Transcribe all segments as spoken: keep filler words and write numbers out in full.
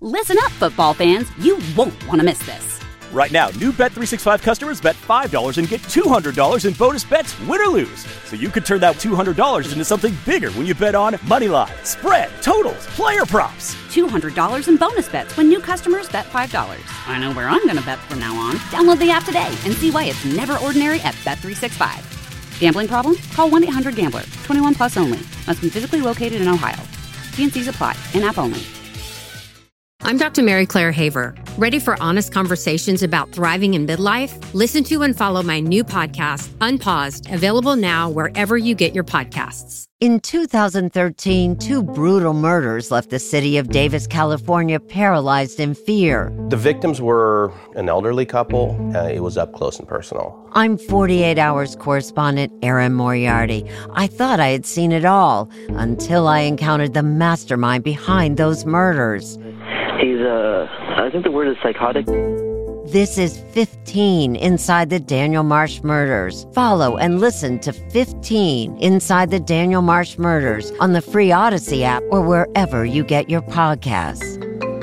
Listen up, football fans. You won't want to miss this. Right now, new Bet three sixty-five customers bet five dollars and get two hundred dollars in bonus bets, win or lose. So you could turn that two hundred dollars into something bigger when you bet on money line, spread, totals, player props. two hundred dollars in bonus bets when new customers bet five dollars. I know where I'm going to bet from now on. Download the app today and see why it's never ordinary at Bet three sixty-five. Gambling problem? Call one eight hundred gambler. twenty-one plus only. Must be physically located in Ohio. T and C's apply. In-app only. I'm Doctor Mary Claire Haver. Ready for honest conversations about thriving in midlife? Listen to and follow my new podcast, Unpaused, available now wherever you get your podcasts. In two thousand thirteen, two brutal murders left the city of Davis, California, paralyzed in fear. The victims were an elderly couple. Uh, it was up close and personal. I'm forty-eight hours correspondent Erin Moriarty. I thought I had seen it all until I encountered the mastermind behind those murders. He's, uh, I think the word is psychotic. This is fifteen Inside the Daniel Marsh Murders. Follow and listen to fifteen Inside the Daniel Marsh Murders on the free Odyssey app or wherever you get your podcasts.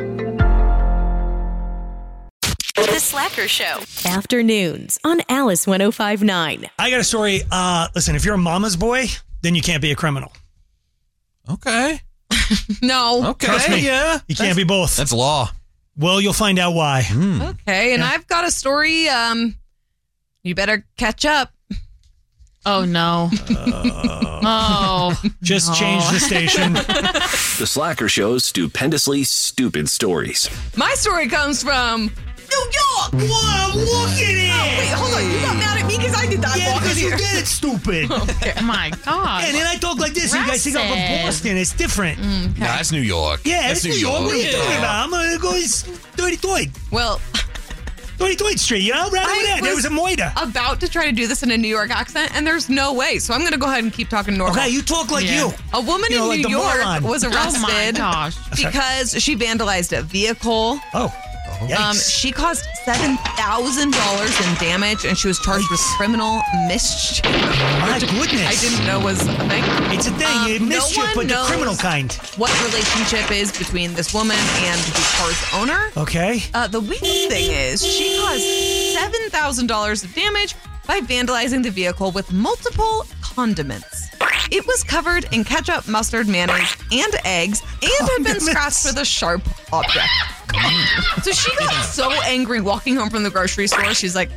The Slacker Show. Afternoons on Alice one oh five point nine. I got a story. Uh, listen, if you're a mama's boy, then you can't be a criminal. Okay. No. Okay. Trust me. Yeah. You can't be both. That's law. Well, you'll find out why. Mm. Okay, and Yeah. I've got a story. Um, you better catch up. Oh, no. Uh, oh. Just no. change the station. The Slacker Show's stupendously stupid stories. My story comes from New York. Whoa, look at it. Oh, wait, hold on. You got mad at me because I did that. Yeah, walk in because you here. get it, stupid. Okay. Oh, my God. And then I talk like this, and you guys think I'm from Aggressive. Boston. It's different. Mm, okay. Nah, it's New York. Yeah, That's it's New York. What are you Yeah. talking about? I'm going to go thirty-third. Well, thirty-third Street, you know? Right over there. There was a moida. about to try to do this in a New York accent, and there's no way. So I'm going to go ahead and keep talking normal. Okay, you talk like Yeah. you. A woman You know, in like New the York moron. was Oh, my arrested gosh. because she vandalized a vehicle. Oh, yikes. Um, she caused seven thousand dollars in damage, and she was charged with Yikes. criminal mischief. My goodness. I didn't know was a thing. It's a thing. Um, you no mischief, one but the knows criminal kind. What relationship is between this woman and the car's owner? Okay. Uh, the weird thing is, she caused seven thousand dollars of damage by vandalizing the vehicle with multiple condiments. It was covered in ketchup, mustard, mayonnaise, and eggs, and had been Condiments. scratched with a sharp object. So she got so angry walking home from the grocery store, she's like,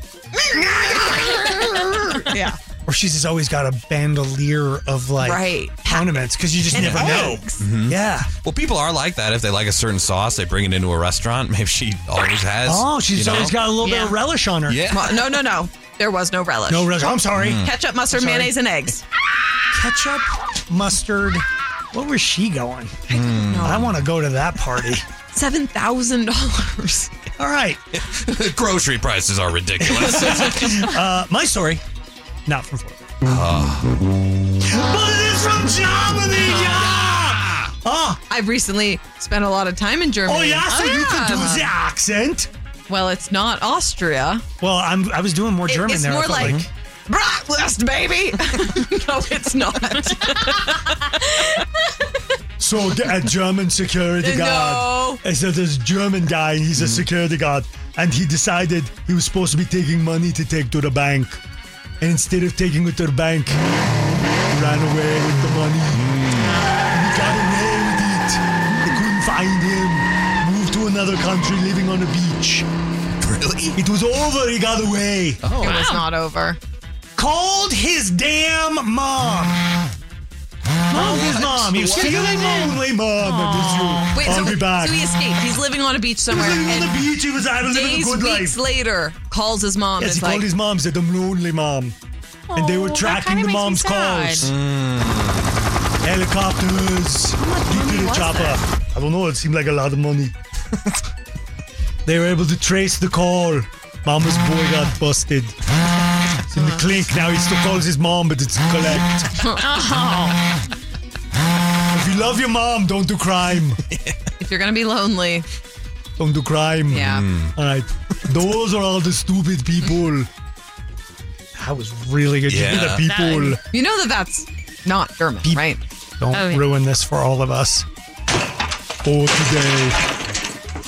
yeah. Or she's just always got a bandolier of like Right. condiments because you just And never eggs. know. Yeah. Well, people are like that. If they like a certain sauce, they bring it into a restaurant. Maybe she always has. Oh, she's you know? always got a little bit Yeah. of relish on her. Yeah. Well, no, no, no. There was no relish. No relish. I'm sorry. Ketchup, mustard, Sorry. mayonnaise, and eggs. Ketchup, mustard. Where was she going? I don't know. I want to go to that party. seven thousand dollars. All right. Grocery prices are ridiculous. Uh, my story, not from Florida. But it's from Germany, yeah! Oh, I've recently spent a lot of time in Germany. oh yeah, so you could do yeah. the accent. Well, it's not Austria. Well, I'm, I was doing more It- German it's there. I more felt like, bratwurst, baby. No, it's not. So a German security guard. No. So this German guy, he's a security guard, and he decided he was supposed to be taking money to take to the bank. And instead of taking it to the bank, he ran away with the money. And he got away with it. They couldn't find him. Moved to another country, living on a beach. Really? It was over, he got away. Oh, It was not over. Called his damn mom. Called his mom. He was feeling lonely, mom. I miss you. Wait, I'll so, be back. so he escaped. He's living on a beach somewhere. He was living on and the beach. He was having living a days, good weeks life. later, calls his mom. Yes, and he is like, called his mom, said, I'm lonely, mom. And they were Oh, that tracking kinda the makes me mom's sad. calls. Mm. Helicopters. Deep to the was chopper. that? I don't know. It seemed like a lot of money. They were able to trace the call. Mama's boy got busted. It's in the clink. Now he still calls his mom, but it's collect. Oh. If you love your mom, don't do crime. if you're going to be lonely. Don't do crime. Yeah. All right. Those are all the stupid people. That was really good. Yeah. You hear the people. You know that that's not German, Peop- right? Don't Oh, yeah. ruin this for all of us. For today.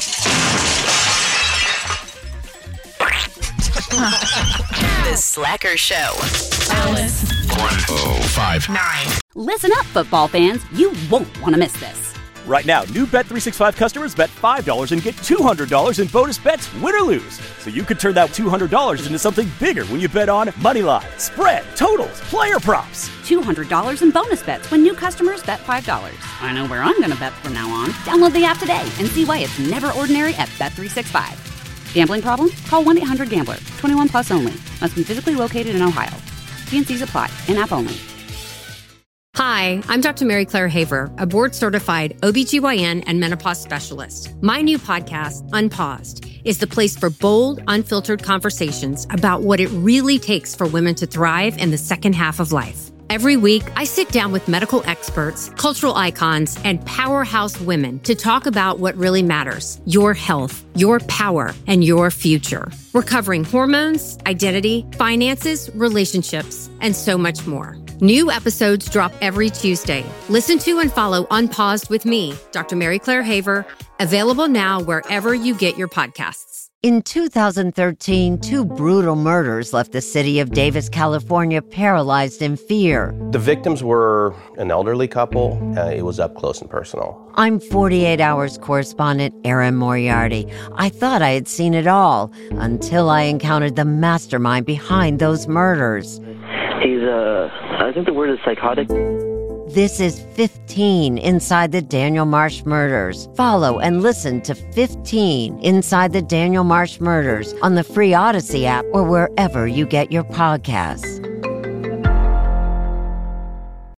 Slacker Show. Alice. one oh five Nine. Listen up, football fans. You won't want to miss this. Right now, new Bet three sixty-five customers bet five dollars and get two hundred dollars in bonus bets, win or lose. So you could turn that two hundred dollars into something bigger when you bet on money line, spread, totals, player props. two hundred dollars in bonus bets when new customers bet five dollars. I know where I'm going to bet from now on. Download the app today and see why it's never ordinary at Bet three sixty-five. Gambling problem? Call one eight hundred gambler. twenty-one plus only. Must be physically located in Ohio. T and C's apply. In-app only. Hi, I'm Doctor Mary Claire Haver, a board-certified O B G Y N and menopause specialist. My new podcast, Unpaused, is the place for bold, unfiltered conversations about what it really takes for women to thrive in the second half of life. Every week, I sit down with medical experts, cultural icons, and powerhouse women to talk about what really matters: your health, your power, and your future. We're covering hormones, identity, finances, relationships, and so much more. New episodes drop every Tuesday. Listen to and follow Unpaused with me, Doctor Mary Claire Haver, available now wherever you get your podcasts. In two thousand thirteen, two brutal murders left the city of Davis, California, paralyzed in fear. The victims were an elderly couple. Uh, it was up close and personal. I'm forty-eight hours correspondent Erin Moriarty. I thought I had seen it all until I encountered the mastermind behind those murders. He's, uh, I think the word is psychotic. This is fifteen Inside the Daniel Marsh Murders. Follow and listen to fifteen Inside the Daniel Marsh Murders on the free Odyssey app or wherever you get your podcasts.